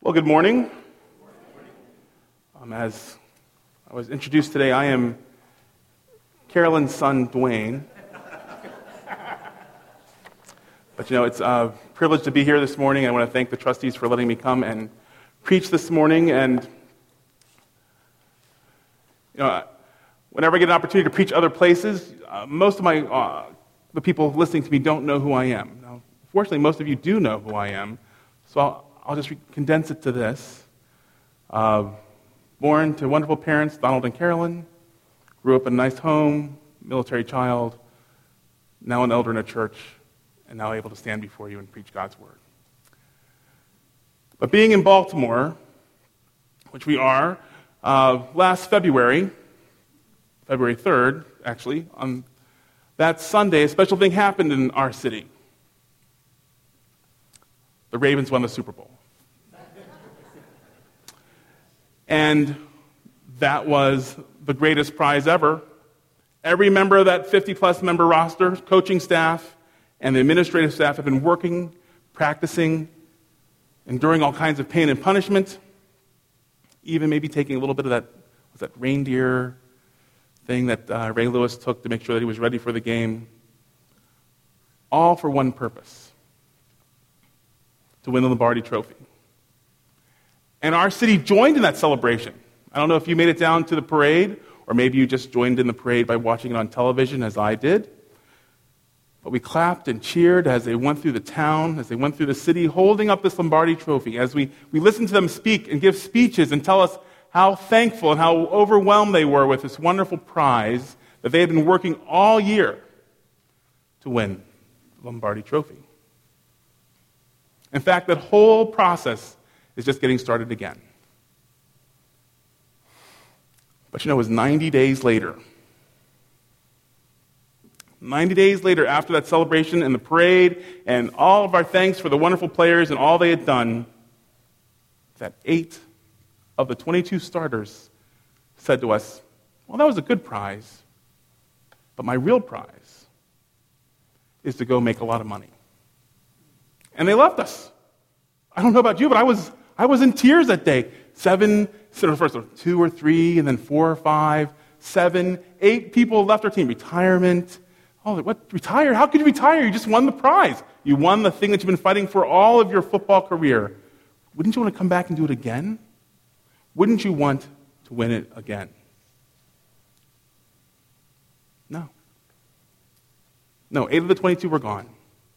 Well, good morning. As I was introduced today, I am Carolyn's son, Dwayne. But it's a privilege to be here this morning. I want to thank the trustees for letting me come and preach this morning. And whenever I get an opportunity to preach other places, most of the people listening to me don't know who I am. Now, fortunately, most of you do know who I am, so I'll just condense it to this. Born to wonderful parents, Donald and Carolyn. Grew up in a nice home, military child. Now an elder in a church, and now able to stand before you and preach God's word. But being in Baltimore, which we are, last February 3rd, actually, on that Sunday, a special thing happened in our city. The Ravens won the Super Bowl. And that was the greatest prize ever. Every member of that 50-plus member roster, coaching staff, and the administrative staff have been working, practicing, enduring all kinds of pain and punishment, even maybe taking a little bit of that reindeer thing that Ray Lewis took to make sure that he was ready for the game, all for one purpose: to win the Lombardi Trophy. And our city joined in that celebration. I don't know if you made it down to the parade, or maybe you just joined in the parade by watching it on television, as I did. But we clapped and cheered as they went through the town, as they went through the city, holding up this Lombardi Trophy, as we listened to them speak and give speeches and tell us how thankful and how overwhelmed they were with this wonderful prize that they had been working all year to win the Lombardi Trophy. In fact, that whole process is just getting started again. But it was 90 days later. 90 days later, after that celebration and the parade and all of our thanks for the wonderful players and all they had done, that 8 of the 22 starters said to us, "Well, that was a good prize, but my real prize is to go make a lot of money." And they left us. I don't know about you, but I was in tears that day. 2 or 3, and then 4 or 5, 7, 8 people left our team. Retirement. Oh, what? Retire? How could you retire? You just won the prize. You won the thing that you've been fighting for all of your football career. Wouldn't you want to come back and do it again? Wouldn't you want to win it again? No. No, 8 of the 22 were gone.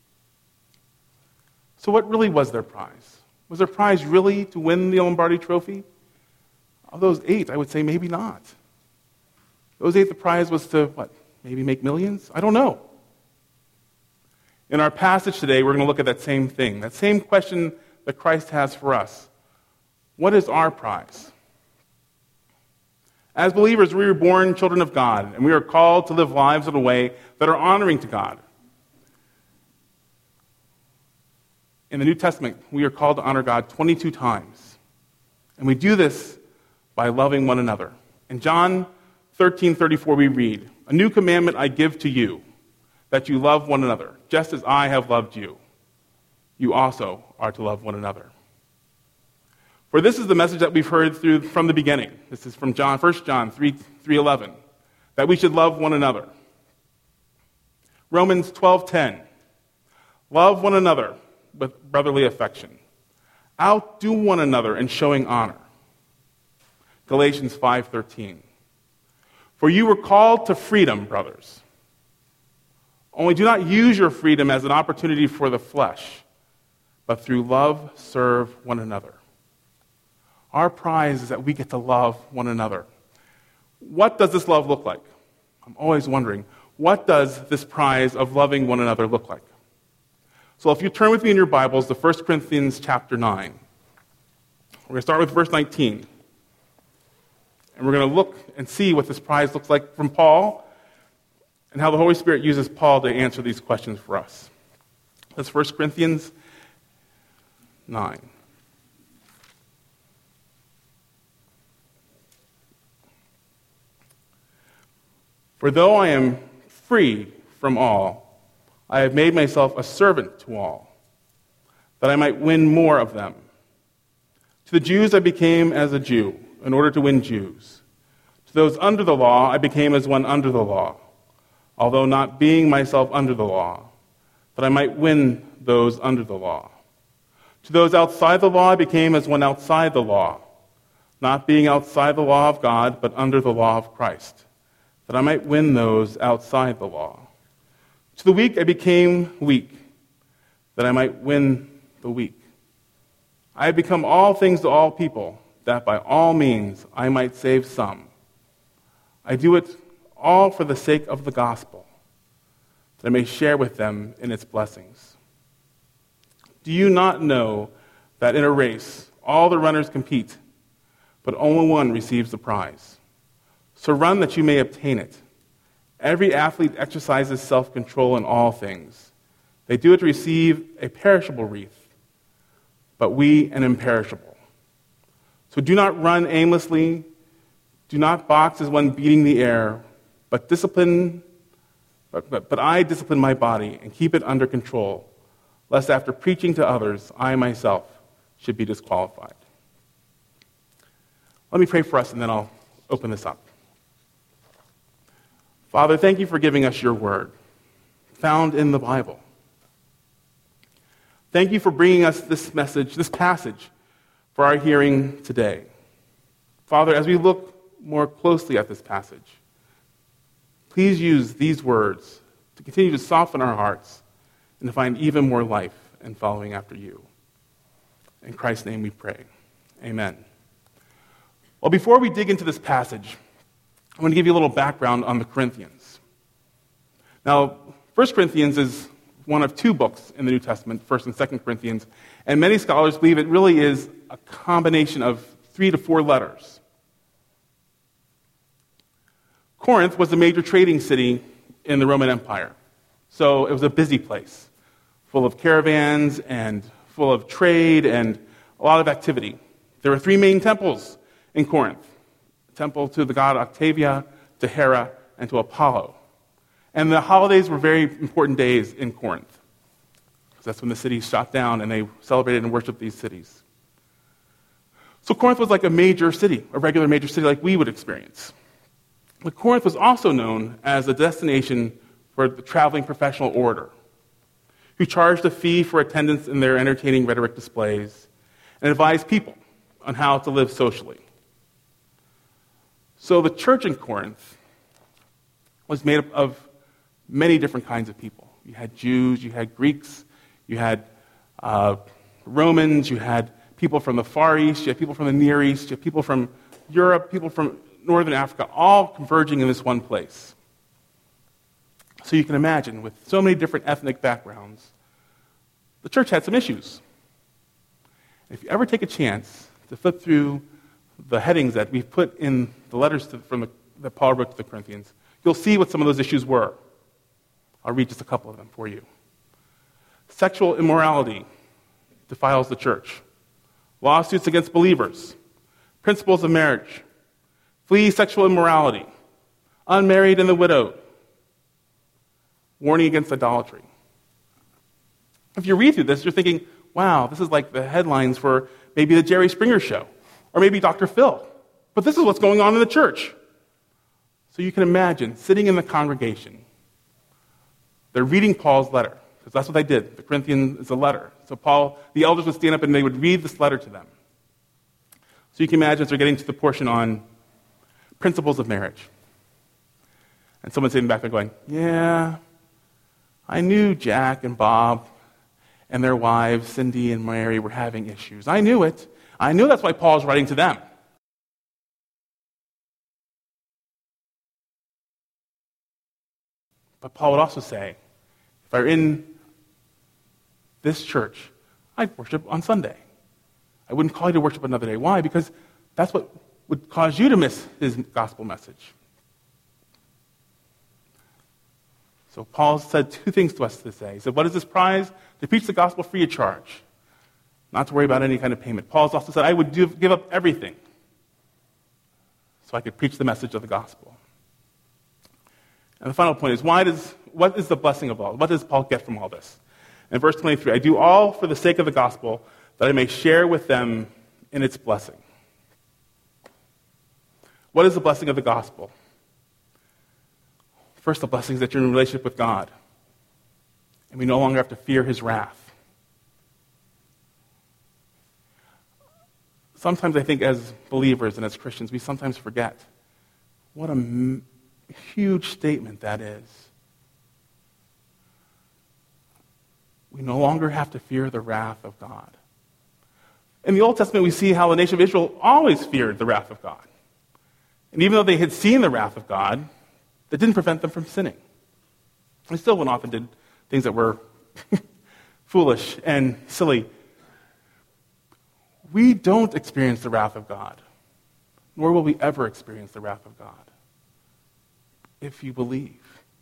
So what really was their prize? Was their prize really to win the Lombardi Trophy? Of those 8, I would say maybe not. Those 8, the prize was to, maybe make millions? I don't know. In our passage today, we're going to look at that same thing, that same question that Christ has for us. What is our prize? As believers, we are born children of God, and we are called to live lives in a way that are honoring to God. In the New Testament, we are called to honor God 22 times. And we do this by loving one another. In John 13:34, we read, "A new commandment I give to you, that you love one another, just as I have loved you. You also are to love one another." For this is the message that we've heard from the beginning. This is from 1 John 3:11, that we should love one another. Romans 12:10, love one another with brotherly affection. Outdo one another in showing honor. Galatians 5:13. For you were called to freedom, brothers. Only do not use your freedom as an opportunity for the flesh, but through love serve one another. Our prize is that we get to love one another. What does this love look like? I'm always wondering, what does this prize of loving one another look like? So if you turn with me in your Bibles to 1 Corinthians chapter 9. We're going to start with verse 19. And we're going to look and see what this prize looks like from Paul and how the Holy Spirit uses Paul to answer these questions for us. That's 1 Corinthians 9. For though I am free from all, I have made myself a servant to all, that I might win more of them. To the Jews I became as a Jew, in order to win Jews. To those under the law I became as one under the law, although not being myself under the law, that I might win those under the law. To those outside the law I became as one outside the law, not being outside the law of God, but under the law of Christ, that I might win those outside the law. To the weak I became weak, that I might win the weak. I have become all things to all people, that by all means I might save some. I do it all for the sake of the gospel, that I may share with them in its blessings. Do you not know that in a race all the runners compete, but only one receives the prize? So run that you may obtain it. Every athlete exercises self-control in all things. They do it to receive a perishable wreath, but we an imperishable. So do not run aimlessly, do not box as one beating the air, but I discipline my body and keep it under control, lest after preaching to others, I myself should be disqualified. Let me pray for us, and then I'll open this up. Father, thank you for giving us your word, found in the Bible. Thank you for bringing us this message, this passage, for our hearing today. Father, as we look more closely at this passage, please use these words to continue to soften our hearts and to find even more life in following after you. In Christ's name we pray. Amen. Well, before we dig into this passage, I want to give you a little background on the Corinthians. Now, 1 Corinthians is one of two books in the New Testament, 1 and 2 Corinthians, and many scholars believe it really is a combination of 3 to 4 letters. Corinth was a major trading city in the Roman Empire, so it was a busy place, full of caravans and full of trade and a lot of activity. There were 3 main temples in Corinth: a temple to the god Octavia, to Hera, and to Apollo. And the holidays were very important days in Corinth, because that's when the city shot down and they celebrated and worshiped these cities. So Corinth was like a major city, a regular major city like we would experience. But Corinth was also known as a destination for the traveling professional orator, who charged a fee for attendance in their entertaining rhetoric displays and advised people on how to live socially. So the church in Corinth was made up of many different kinds of people. You had Jews, you had Greeks, you had Romans, you had people from the Far East, you had people from the Near East, you had people from Europe, people from Northern Africa, all converging in this one place. So you can imagine, with so many different ethnic backgrounds, the church had some issues. If you ever take a chance to flip through the headings that we've put in the letters that Paul wrote to the Corinthians, you'll see what some of those issues were. I'll read just a couple of them for you. Sexual immorality defiles the church. Lawsuits against believers. Principles of marriage. Flee sexual immorality. Unmarried and the widowed. Warning against idolatry. If you read through this, you're thinking, wow, this is like the headlines for maybe the Jerry Springer Show, or maybe Dr. Phil. But this is what's going on in the church. So you can imagine sitting in the congregation. They're reading Paul's letter, because that's what they did. The Corinthians is a letter. So the elders would stand up and they would read this letter to them. So you can imagine as they're getting to the portion on principles of marriage. And someone sitting back there going, yeah, I knew Jack and Bob and their wives, Cindy and Mary, were having issues. I knew it. I knew that's why Paul's writing to them. But Paul would also say, if I were in this church, I'd worship on Sunday. I wouldn't call you to worship another day. Why? Because that's what would cause you to miss his gospel message. So Paul said 2 things to us today. He said, what is this prize? To preach the gospel free of charge. Not to worry about any kind of payment. Paul's also said, I would give up everything so I could preach the message of the gospel. And the final point is, what is the blessing of all? What does Paul get from all this? In verse 23, I do all for the sake of the gospel, that I may share with them in its blessing. What is the blessing of the gospel? First, the blessing is that you're in a relationship with God, and we no longer have to fear his wrath. Sometimes I think as believers and as Christians, we sometimes forget what a huge statement that is. We no longer have to fear the wrath of God. In the Old Testament, we see how the nation of Israel always feared the wrath of God. And even though they had seen the wrath of God, that didn't prevent them from sinning. They still went off and did things that were foolish and silly. We don't experience the wrath of God, nor will we ever experience the wrath of God if you believe.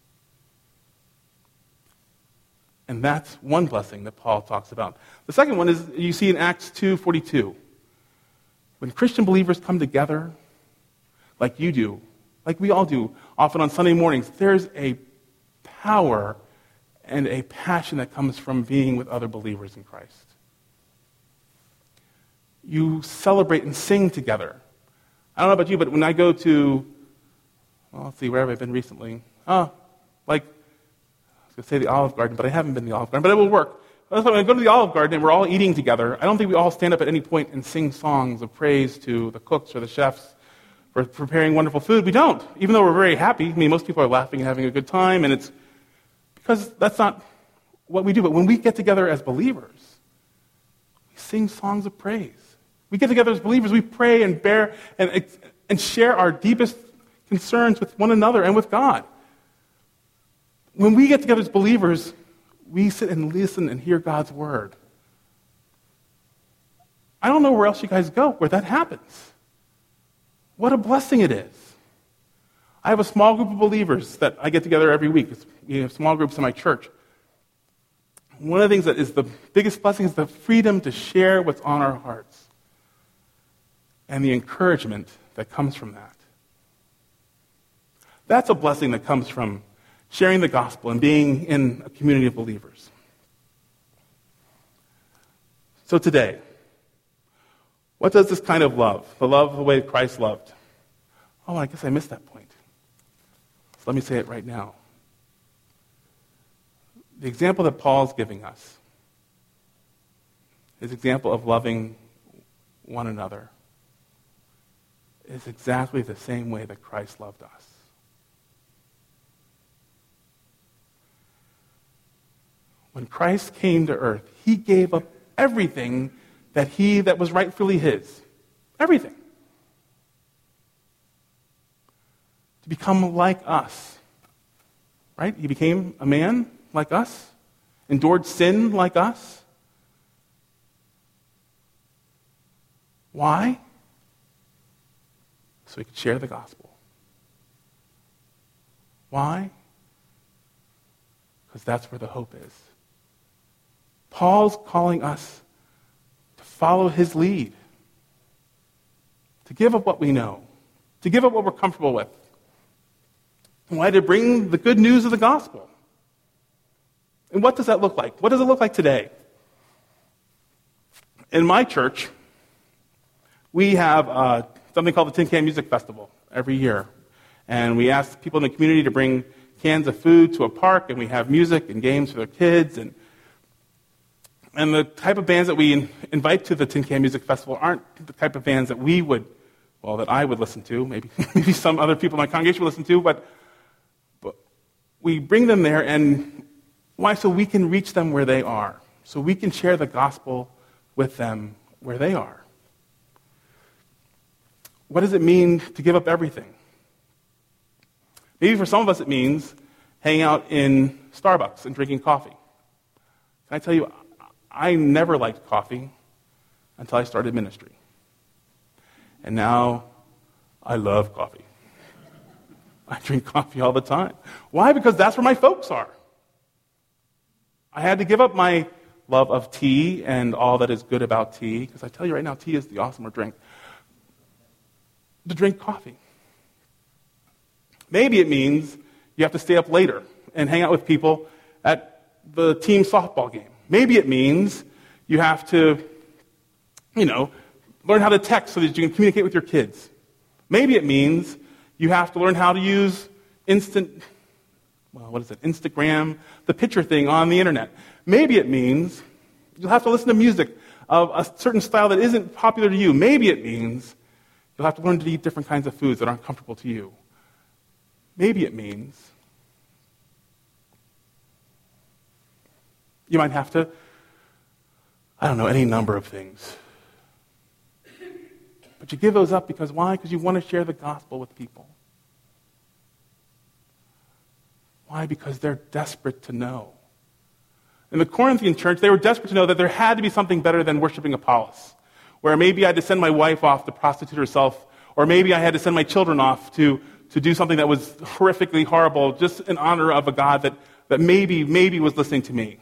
And that's one blessing that Paul talks about. The second one is you see in Acts 2:42. When Christian believers come together, like you do, like we all do, often on Sunday mornings, there's a power and a passion that comes from being with other believers in Christ. You celebrate and sing together. I don't know about you, but when I go to, well, let's see, where have I been recently? I was going to say the Olive Garden, but I haven't been to the Olive Garden, but it will work. When I go to the Olive Garden and we're all eating together, I don't think we all stand up at any point and sing songs of praise to the cooks or the chefs for preparing wonderful food. We don't, even though we're very happy. I mean, most people are laughing and having a good time, and it's because that's not what we do. But when we get together as believers, we sing songs of praise. We get together as believers, we pray and bear and share our deepest concerns with one another and with God. When we get together as believers, we sit and listen and hear God's word. I don't know where else you guys go where that happens. What a blessing it is. I have a small group of believers that I get together every week. We have small groups in my church. One of the things that is the biggest blessing is the freedom to share what's on our hearts and the encouragement that comes from that. That's a blessing that comes from sharing the gospel and being in a community of believers. So today, what does this kind of love, the love the way Christ loved? Oh, I guess I missed that point. So let me say it right now. The example that Paul's giving us is example of loving one another is exactly the same way that Christ loved us. When Christ came to earth, he gave up everything that was rightfully his. Everything. To become like us. Right? He became a man like us, endured sin like us. Why? So he could share the gospel. Why? Because that's where the hope is. Paul's calling us to follow his lead, to give up what we know, to give up what we're comfortable with. Why? To bring the good news of the gospel. And what does that look like? What does it look like today? In my church, we have something called the Tin Can Music Festival every year. And we ask people in the community to bring cans of food to a park, and we have music and games for their kids. And the type of bands that we invite to the Tin Can Music Festival aren't the type of bands that that I would listen to, maybe some other people in my congregation would listen to, but we bring them there, and why? So we can reach them where they are. So we can share the gospel with them where they are. What does it mean to give up everything? Maybe for some of us it means hanging out in Starbucks and drinking coffee. Can I tell you, I never liked coffee until I started ministry. And now I love coffee. I drink coffee all the time. Why? Because that's where my folks are. I had to give up my love of tea and all that is good about tea, because I tell you right now, tea is the awesomer drink, to drink coffee. Maybe it means you have to stay up later and hang out with people at the team softball game. Maybe it means you have to, learn how to text so that you can communicate with your kids. Maybe it means you have to learn how to use Instagram, the picture thing on the internet. Maybe it means you'll have to listen to music of a certain style that isn't popular to you. Maybe it means you'll have to learn to eat different kinds of foods that aren't comfortable to you. Maybe it means you might have to, any number of things. But you give those up because why? Because you want to share the gospel with people. Why? Because they're desperate to know. In the Corinthian church, they were desperate to know that there had to be something better than worshiping Apollos, where maybe I had to send my wife off to prostitute herself, or maybe I had to send my children off to do something that was horrifically horrible, just in honor of a God that maybe was listening to me.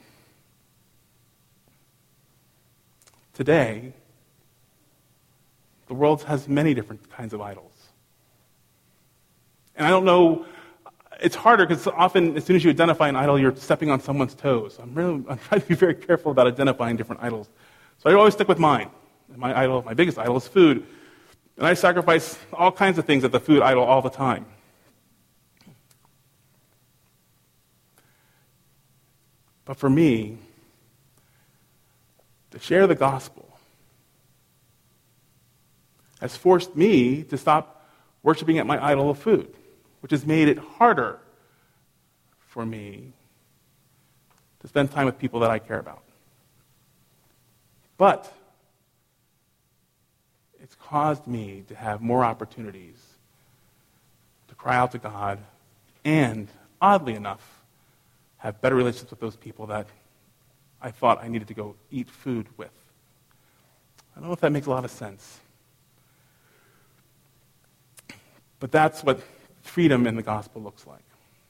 Today, the world has many different kinds of idols. And I don't know, it's harder because often as soon as you identify an idol, you're stepping on someone's toes. I'm trying to be very careful about identifying different idols. So I always stick with mine. My biggest idol is food. And I sacrifice all kinds of things at the food idol all the time. But for me, to share the gospel has forced me to stop worshiping at my idol of food, which has made it harder for me to spend time with people that I care about. But it's caused me to have more opportunities to cry out to God and, oddly enough, have better relationships with those people that I thought I needed to go eat food with. I don't know if that makes a lot of sense. But that's what freedom in the gospel looks like.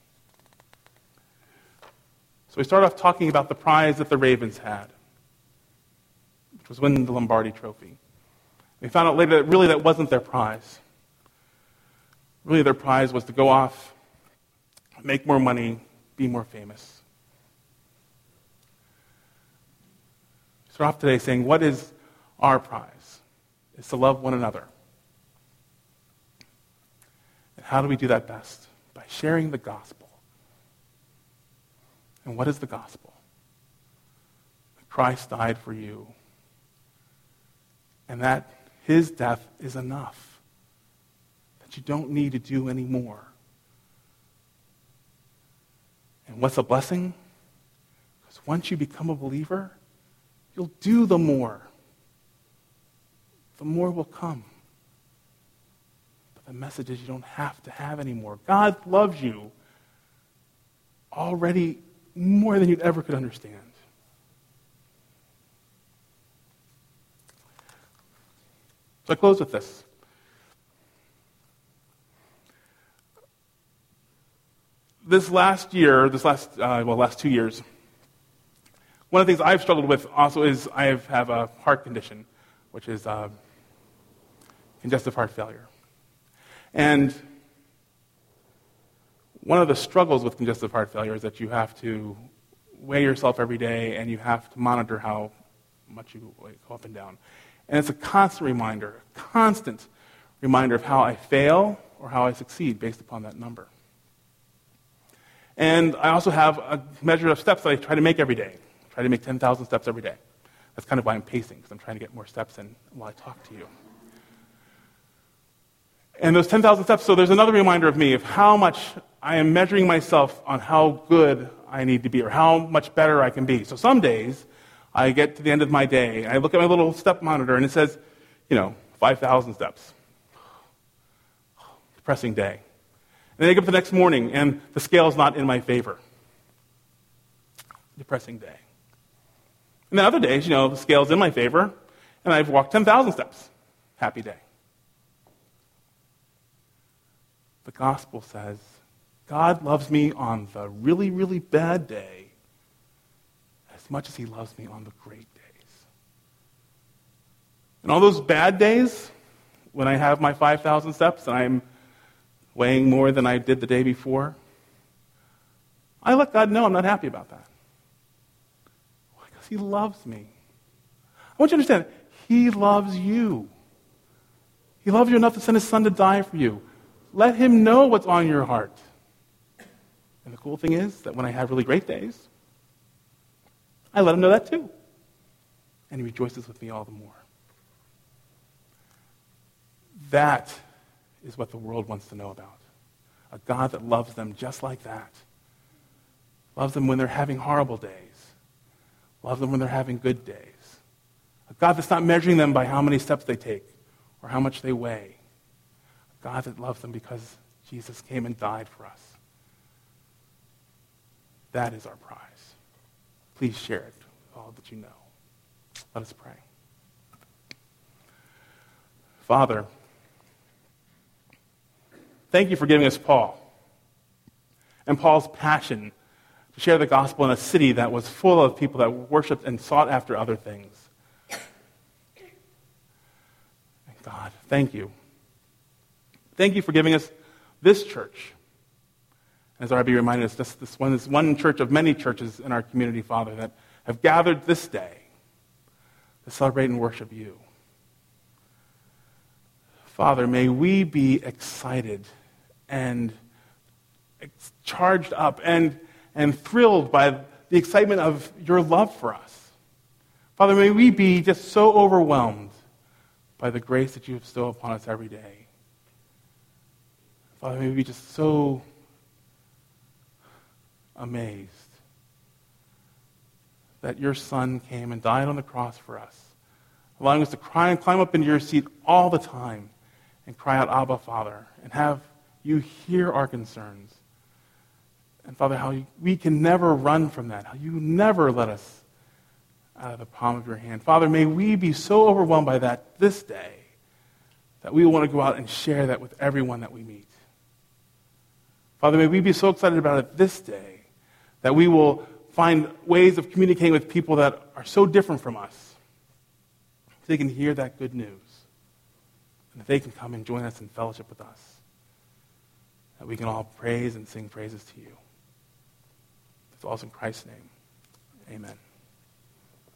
So we start off talking about the prize that the Ravens had, which was winning the Lombardi Trophy. We found out later that really that wasn't their prize. Really their prize was to go off, make more money, be more famous. We start off today saying, what is our prize? It's to love one another. And how do we do that best? By sharing the gospel. And what is the gospel? That Christ died for you. And that his death is enough. That you don't need to do any more. And what's a blessing? Because once you become a believer, you'll do the more. The more will come. But the message is you don't have to have any more. God loves you already more than you'd ever could understand. So I close with this. Last 2 years, one of the things I've struggled with also is I have a heart condition, which is congestive heart failure. And one of the struggles with congestive heart failure is that you have to weigh yourself every day and you have to monitor how much you go up and down. And it's a constant reminder of how I fail or how I succeed based upon that number. And I also have a measure of steps that I try to make every day. I try to make 10,000 steps every day. That's kind of why I'm pacing, because I'm trying to get more steps in while I talk to you. And those 10,000 steps, so there's another reminder of me of how much I am measuring myself on how good I need to be or how much better I can be. So some days, I get to the end of my day, and I look at my little step monitor, and it says, 5,000 steps. Depressing day. And then I get up the next morning, and the scale's not in my favor. Depressing day. And then other days, the scale's in my favor, and I've walked 10,000 steps. Happy day. The gospel says, God loves me on the really, really bad day as much as he loves me on the great days. And all those bad days, when I have my 5,000 steps and I'm weighing more than I did the day before, I let God know I'm not happy about that. Why? Because he loves me. I want you to understand, he loves you. He loves you enough to send his son to die for you. Let him know what's on your heart. And the cool thing is that when I have really great days, I let him know that too. And he rejoices with me all the more. That is what the world wants to know about. A God that loves them just like that. Loves them when they're having horrible days. Loves them when they're having good days. A God that's not measuring them by how many steps they take or how much they weigh. A God that loves them because Jesus came and died for us. That is our prize. Please share it with all that you know. Let us pray. Father, thank you for giving us Paul and Paul's passion to share the gospel in a city that was full of people that worshiped and sought after other things. And God, thank you. Thank you for giving us this church. As RB reminded us, this one is one church of many churches in our community, Father, that have gathered this day to celebrate and worship you. Father, may we be excited and charged up and thrilled by the excitement of your love for us. Father, may we be just so overwhelmed by the grace that you bestow upon us every day. Father, may we be just so amazed that your Son came and died on the cross for us, allowing us to cry and climb up into your seat all the time and cry out, Abba, Father, and have you hear our concerns. And Father, how we can never run from that, how you never let us out of the palm of your hand. Father, may we be so overwhelmed by that this day that we want to go out and share that with everyone that we meet. Father, may we be so excited about it this day that we will find ways of communicating with people that are so different from us so they can hear that good news and that they can come and join us in fellowship with us, that we can all praise and sing praises to you. It's all in Christ's name. Amen.